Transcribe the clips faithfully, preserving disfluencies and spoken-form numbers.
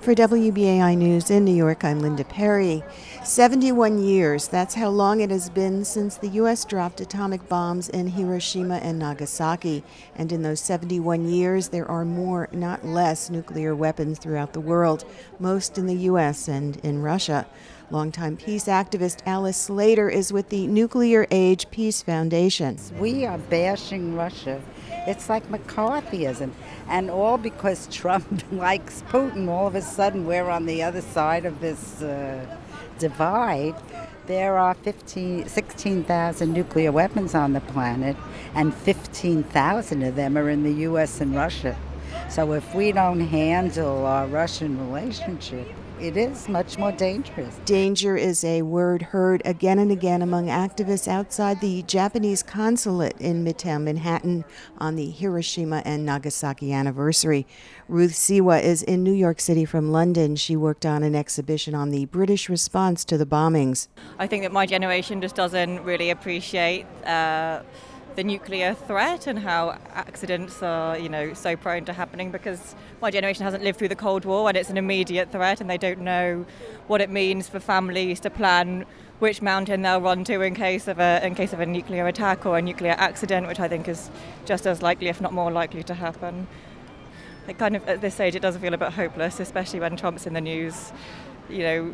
For W B A I News in New York, I'm Linda Perry. seventy-one years, that's how long it has been since the U S dropped atomic bombs in Hiroshima and Nagasaki. And in those seventy-one years, there are more, not less, nuclear weapons throughout the world, most in the U S and in Russia. Longtime peace activist Alice Slater is with the Nuclear Age Peace Foundation. We are bashing Russia. It's like McCarthyism. And all because Trump likes Putin. All of a sudden, we're on the other side of this uh, divide. There are fifteen, sixteen thousand nuclear weapons on the planet, and fifteen thousand of them are in the U S and Russia. So if we don't handle our Russian relationship, it is much more dangerous. Danger is a word heard again and again among activists outside the Japanese consulate in Midtown Manhattan on the Hiroshima and Nagasaki anniversary. Ruth Siwa is in New York City from London. She worked on an exhibition on the British response to the bombings. I think that my generation just doesn't really appreciate uh, the nuclear threat and how accidents are, you know, so prone to happening, because my generation hasn't lived through the Cold War and it's an immediate threat, and they don't know what it means for families to plan which mountain they'll run to in case of a in case of a nuclear attack or a nuclear accident, which I think is just as likely, if not more likely, to happen. It kind of, at this stage, it does feel a bit hopeless, especially when Trump's in the news. You know,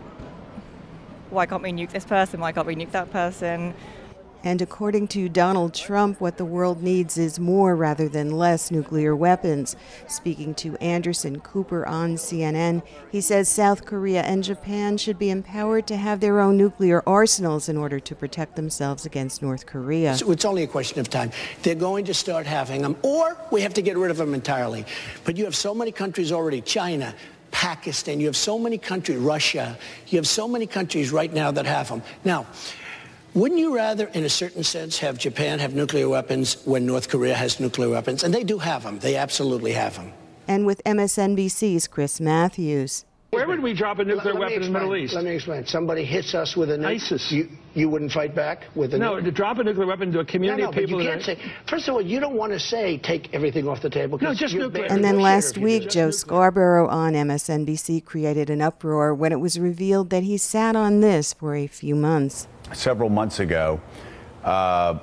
why can't we nuke this person? Why can't we nuke that person? And according to Donald Trump, what the world needs is more rather than less nuclear weapons. Speaking to Anderson Cooper on C N N, he says South Korea and Japan should be empowered to have their own nuclear arsenals in order to protect themselves against North Korea. So it's only a question of time. They're going to start having them, or we have to get rid of them entirely. But you have so many countries already, China, Pakistan, you have so many countries, Russia, you have so many countries right now that have them. Now, wouldn't you rather, in a certain sense, have Japan have nuclear weapons when North Korea has nuclear weapons? And they do have them. They absolutely have them. And with M S N B C's Chris Matthews. Where would we drop a nuclear weapon in the Middle East? Let me explain. Somebody hits us with a nuke. ISIS. You, you wouldn't fight back with a no, nuke? No, to drop a nuclear weapon to a community no, no, of people. But you can't that say, first of all, you don't want to say take everything off the table. No, just nuclear. And then last week, Joe Scarborough on M S N B C created an uproar when it was revealed that he sat on this for a few months. Several months ago, uh,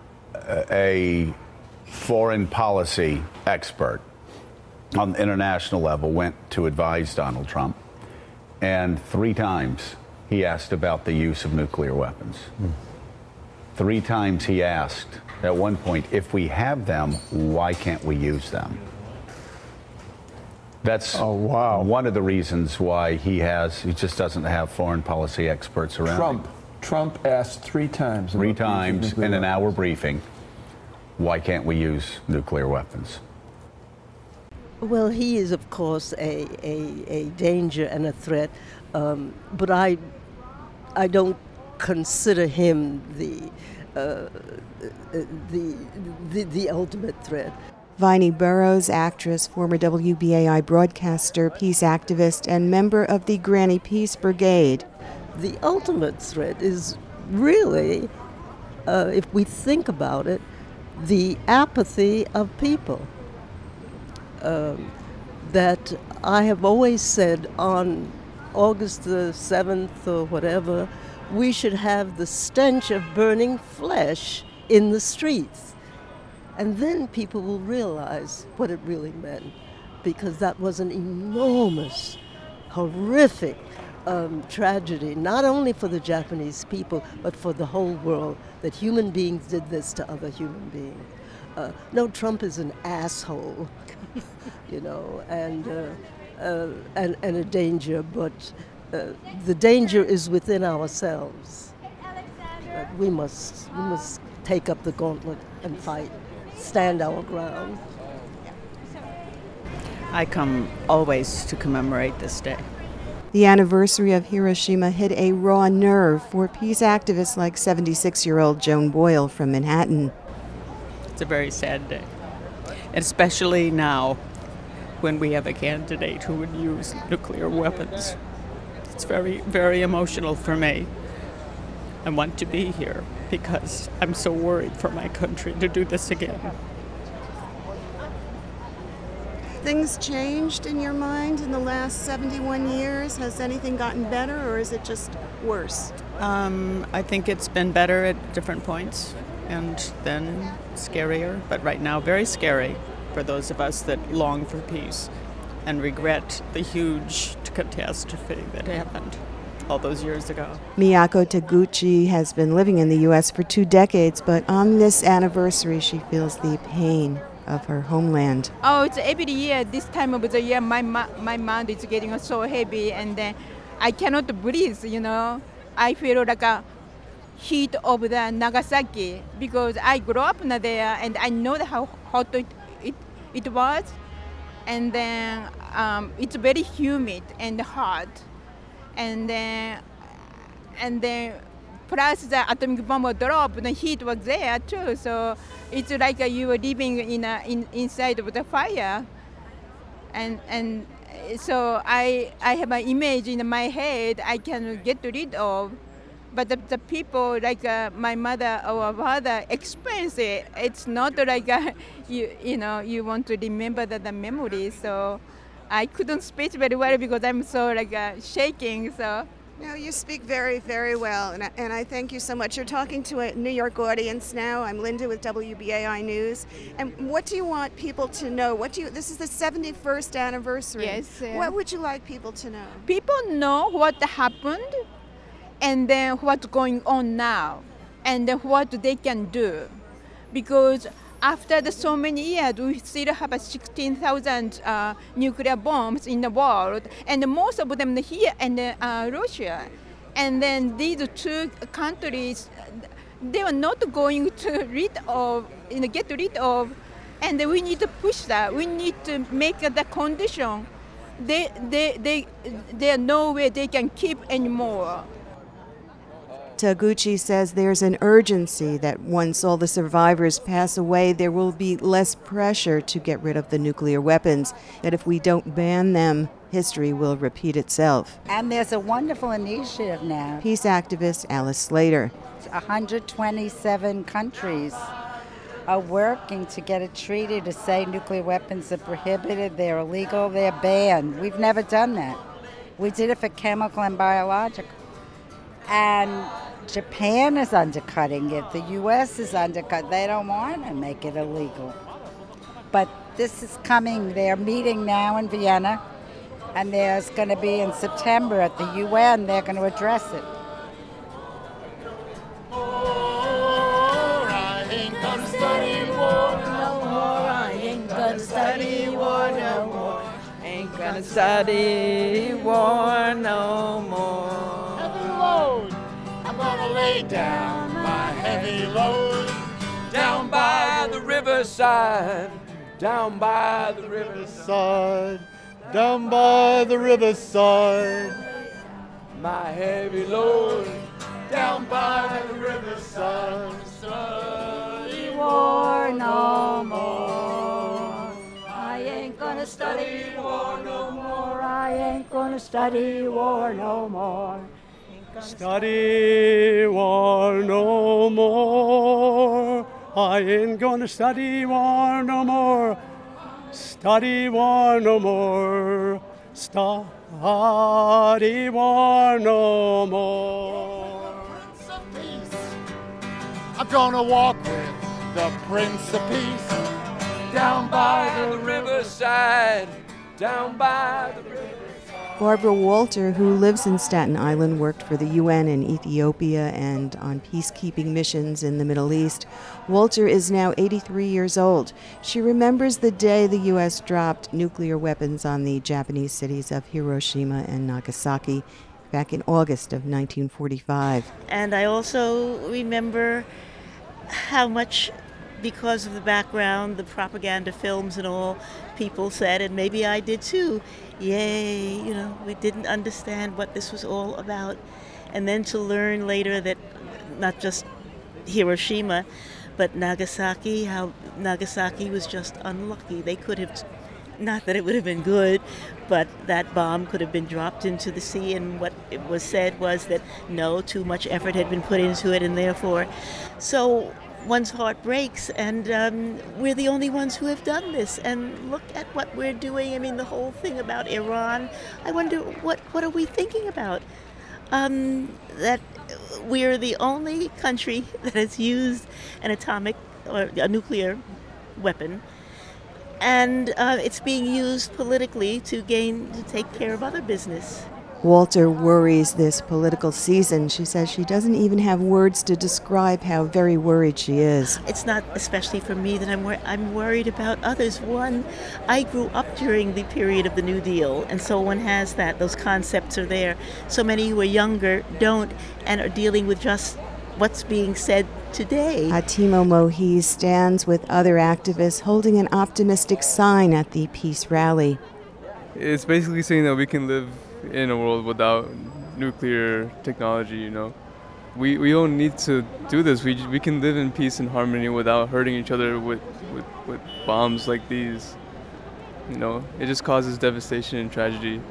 a foreign policy expert on the international level went to advise Donald Trump, and three times he asked about the use of nuclear weapons. Mm. Three times he asked, at one point, if we have them, why can't we use them? That's oh, wow. one of the reasons why he has, he just doesn't have foreign policy experts around Trump. him. Trump asked three times. Three times in an hour briefing, why can't we use nuclear weapons? Well, he is, of course, a, a, a danger and a threat, um, but I, I don't consider him the, uh, the, the, the ultimate threat. Viney Burrows, actress, former W B A I broadcaster, peace activist, and member of the Granny Peace Brigade. The ultimate threat is really, uh, if we think about it, the apathy of people. Um, that I have always said on August the seventh or whatever, we should have the stench of burning flesh in the streets. And then people will realize what it really meant, because that was an enormous, horrific um, tragedy, not only for the Japanese people, but for the whole world, that human beings did this to other human beings. Uh, no, Trump is an asshole, you know, and, uh, uh, and, and a danger, but uh, the danger is within ourselves. Uh, we must, we must take up the gauntlet and fight, stand our ground. I come always to commemorate this day. The anniversary of Hiroshima hit a raw nerve for peace activists like seventy-six-year-old Joan Boyle from Manhattan. It's a very sad day, and especially now when we have a candidate who would use nuclear weapons. It's very, very emotional for me. I want to be here because I'm so worried for my country to do this again. things changed in your mind in the last seventy-one years? Has anything gotten better, or is it just worse? Um, I think it's been better at different points and then scarier, but right now very scary for those of us that long for peace and regret the huge catastrophe that happened all those years ago. Miyako Taguchi has been living in the U S for two decades, but on this anniversary she feels the pain of her homeland. Oh, it's every year, this time of the year, my my mind is getting so heavy, and then I cannot breathe, you know. I feel like a heat of the Nagasaki because I grew up there and I know how hot it, it, it was. And then um, it's very humid and hot. And then, and then plus the atomic bomb dropped, the heat was there too. So it's like you were living in, a, in inside of the fire. And and so I I have an image in my head I can get rid of. But the, the people like uh, my mother or father experience it. It's not like uh, you you know you want to remember the, the memory. So I couldn't speak very well because I'm so like uh, shaking. So. No, you speak very, very well, and I, and I thank you so much. You're talking to a New York audience now. I'm Linda with W B A I News. And what do you want people to know? What do you? This is the seventy-first anniversary. Yes. Uh, what would you like people to know? People know what happened, and then what's going on now, and then what they can do, because after the so many years, we still have sixteen thousand uh, nuclear bombs in the world, and most of them here in uh, Russia. And then these two countries, they are not going to rid of, you know, get rid of, and we need to push that. We need to make the condition. They, they, they, there are no way they can keep anymore. Taguchi says there's an urgency that once all the survivors pass away, there will be less pressure to get rid of the nuclear weapons, that if we don't ban them, history will repeat itself. And there's a wonderful initiative now. Peace activist Alice Slater. one hundred twenty-seven countries are working to get a treaty to say nuclear weapons are prohibited, they're illegal, they're banned. We've never done that. We did it for chemical and biological. And Japan is undercutting it. The U S is undercut. They don't want to make it illegal. But this is coming. They're meeting now in Vienna, and there's going to be in September at the U N, they're going to address it. I ain't gonna study war no more. I ain't gonna study war no more. Ain't gonna study war no more. Heavy load. I'm gonna lay down my heavy load. Down by the riverside. Down by the riverside. Down by the riverside. My heavy load. Down by the riverside. Study war no more. I ain't gonna study war no more. I ain't gonna study war no more. Study war no more. I ain't gonna study war no more. Study war no more. Study war no more. I'm gonna walk with the Prince of Peace. Down by the riverside. Down by the riverside. Barbara Walter, who lives in Staten Island, worked for the U N in Ethiopia and on peacekeeping missions in the Middle East. Walter is now eighty-three years old. She remembers the day the U S dropped nuclear weapons on the Japanese cities of Hiroshima and Nagasaki back in August of nineteen forty-five. And I also remember how much, because of the background, the propaganda films and all, people said, and maybe I did too, yay, you know, we didn't understand what this was all about. And then to learn later that not just Hiroshima, but Nagasaki, how Nagasaki was just unlucky. They could have, not that it would have been good, but that bomb could have been dropped into the sea, and what it was said was that no, too much effort had been put into it, and therefore, so one's heart breaks, and um, we're the only ones who have done this. And look at what we're doing. I mean, the whole thing about Iran. I wonder what what are we thinking about? Um, that we're the only country that has used an atomic or a nuclear weapon, and uh, it's being used politically to gain to take care of other business. Walter worries this political season. She says she doesn't even have words to describe how very worried she is. It's not especially for me that I'm wor- I'm worried about others. One, I grew up during the period of the New Deal, and so one has that. Those concepts are there. So many who are younger don't and are dealing with just what's being said today. Atimo Mohi stands with other activists holding an optimistic sign at the peace rally. It's basically saying that we can live in a world without nuclear technology, you know. We we don't need to do this. We we can live in peace and harmony without hurting each other with, with, with bombs like these. You know, it just causes devastation and tragedy.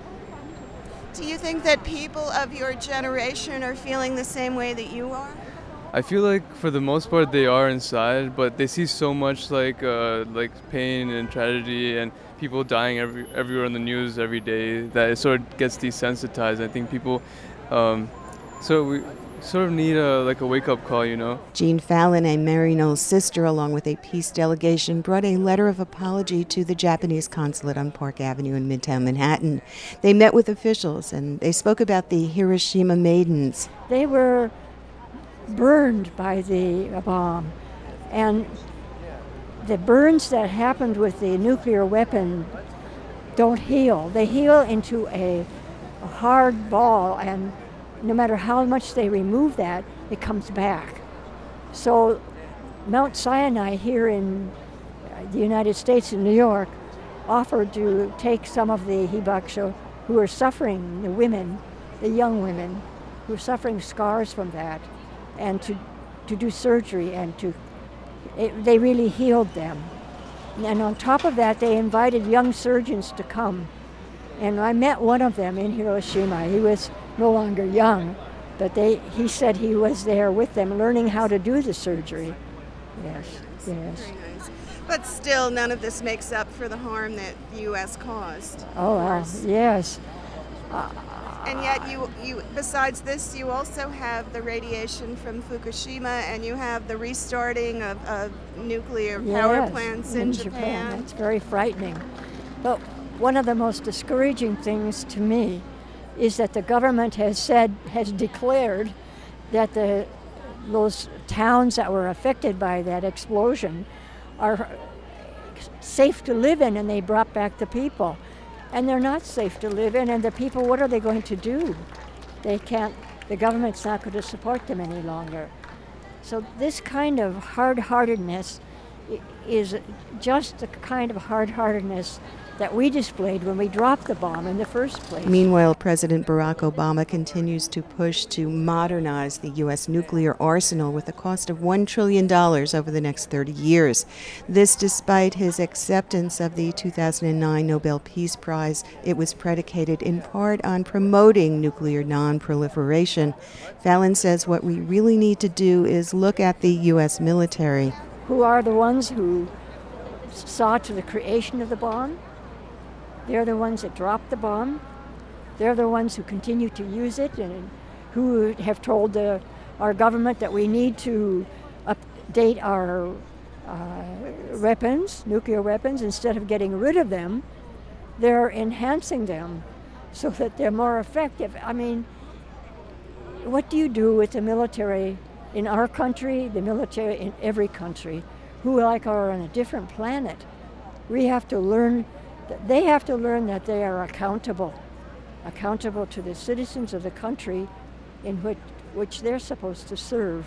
Do you think that people of your generation are feeling the same way that you are? I feel like for the most part they are inside, but they see so much like uh, like pain and tragedy and people dying every everywhere in the news every day that it sort of gets desensitized. I think people um, sort of we sort of need a like a wake-up call, you know. Jean Fallon, a Mary Knowles sister, along with a peace delegation, brought a letter of apology to the Japanese consulate on Park Avenue in Midtown Manhattan. They met with officials and they spoke about the Hiroshima maidens. They were burned by the bomb, and the burns that happened with the nuclear weapon don't heal. They heal into a, a hard ball, and no matter how much they remove that, it comes back. So Mount Sinai here in the United States, in New York, offered to take some of the hibakusho who are suffering, the women, the young women, who are suffering scars from that, and to, to do surgery, and to, it, they really healed them. And on top of that, they invited young surgeons to come. And I met one of them in Hiroshima. He was no longer young, but they, he said he was there with them learning how to do the surgery. Yes, yes. Very nice. But still, none of this makes up for the harm that the U S caused. Oh, well, yes. Uh, And yet, you, you, besides this, you also have the radiation from Fukushima, and you have the restarting of, of nuclear power yes, plants in, in Japan. Japan. That's very frightening. But one of the most discouraging things to me is that the government has said, has declared that the those towns that were affected by that explosion are safe to live in, and they brought back the people. And they're not safe to live in, and the people, what are they going to do? They can't, the government's not going to support them any longer. So this kind of hard-heartedness is just the kind of hard-heartedness that we displayed when we dropped the bomb in the first place. Meanwhile, President Barack Obama continues to push to modernize the U S nuclear arsenal with a cost of one trillion dollars over the next thirty years. This despite his acceptance of the two thousand nine Nobel Peace Prize. It was predicated in part on promoting nuclear non-proliferation. Fallon says what we really need to do is look at the U S military. Who are the ones who saw to the creation of the bomb? They're the ones that dropped the bomb. They're the ones who continue to use it and who have told the, our government that we need to update our uh, weapons, nuclear weapons, instead of getting rid of them. They're enhancing them so that they're more effective. I mean, what do you do with the military in our country, the military in every country, who like are on a different planet? We have to learn. They have to learn that they are accountable, accountable to the citizens of the country in which, which they're supposed to serve.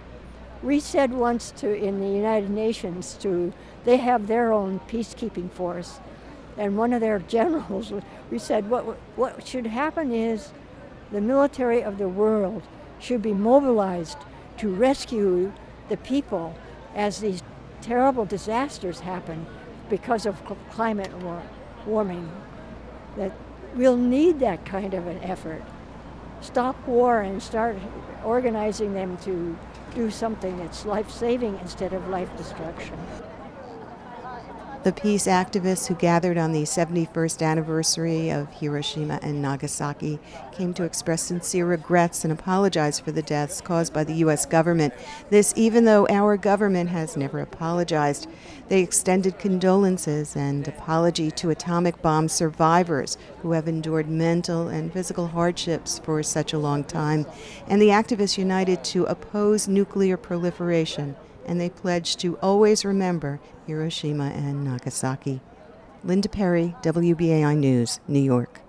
We said once to in the United Nations to they have their own peacekeeping force, and one of their generals, we said what what should happen is the military of the world should be mobilized to rescue the people as these terrible disasters happen because of climate war, warming. That we'll need that kind of an effort. Stop war and start organizing them to do something that's life-saving instead of life-destruction. The peace activists who gathered on the seventy-first anniversary of Hiroshima and Nagasaki came to express sincere regrets and apologize for the deaths caused by the U S government. This even though our government has never apologized. They extended condolences and apology to atomic bomb survivors who have endured mental and physical hardships for such a long time. And the activists united to oppose nuclear proliferation, and they pledged to always remember Hiroshima and Nagasaki. Linda Perry, W B A I News, New York.